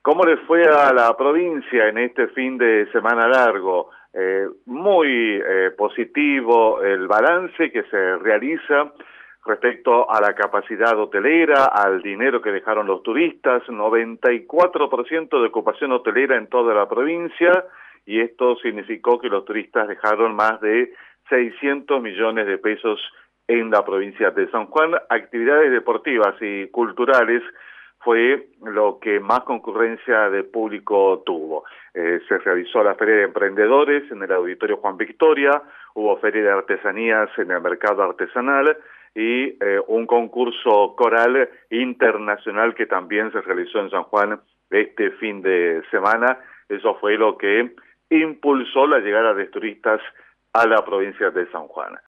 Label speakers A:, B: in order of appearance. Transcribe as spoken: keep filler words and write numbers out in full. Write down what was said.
A: ¿Cómo les fue a la provincia en este fin de semana largo? Eh, muy eh, positivo el balance que se realiza respecto a la capacidad hotelera, al dinero que dejaron los turistas, noventa y cuatro por ciento de ocupación hotelera en toda la provincia, y esto significó que los turistas dejaron más de seiscientos millones de pesos en la provincia de San Juan. Actividades deportivas y culturales fue lo que más concurrencia de público tuvo. Eh, se realizó la Feria de Emprendedores en el Auditorio Juan Victoria, hubo Feria de Artesanías en el Mercado Artesanal y eh, un concurso coral internacional que también se realizó en San Juan este fin de semana. Eso fue lo que impulsó la llegada de turistas a la provincia de San Juan.